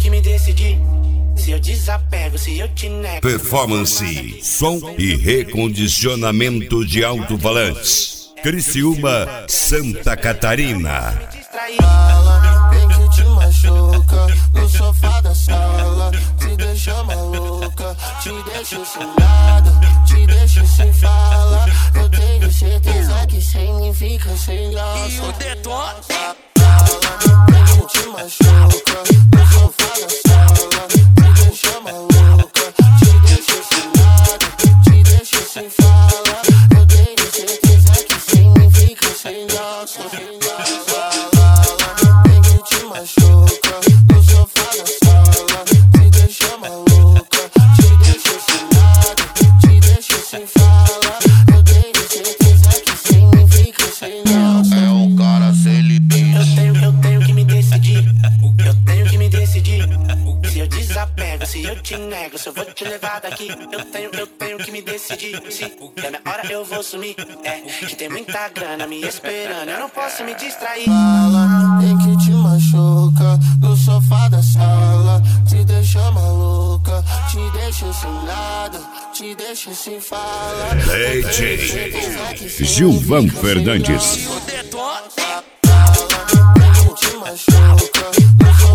que me decidir. Se eu desapego, se eu te nego. Performance, som e recondicionamento de alto-falantes. Criciúma, Santa Catarina. Fala, tem que te machuca no sofá da sala, te deixa maluca, te deixa sem nada, te deixa sem fala. Eu tenho certeza que sem mim fica sem graça. E o detona. Fala, tem que te machuca no sofá da sala, te deixa maluca, te deixa sem nada, te deixa sem fala. Eu tenho certeza que sem mim fica sem graça. Machuca no sofá da sala, te deixa maluca, te deixa sem nada, te deixa sem fala. Eu tenho certeza que sem mim fica sem graça. É o cara sem limite. Eu tenho que me decidir. Eu tenho que me decidir. Se eu desapego, se eu te nego, se eu vou te levar daqui. Eu tenho que me decidir. Se é minha hora eu vou sumir. É que tem muita grana me esperando, eu não posso me distrair. Fala, tem que te machuca no sofá da sala, te deixa maluca, te deixa sem nada, te deixa sem fala. DJ Gilvan Fernandes. E o detona. Fala, tem que te machuca no sofá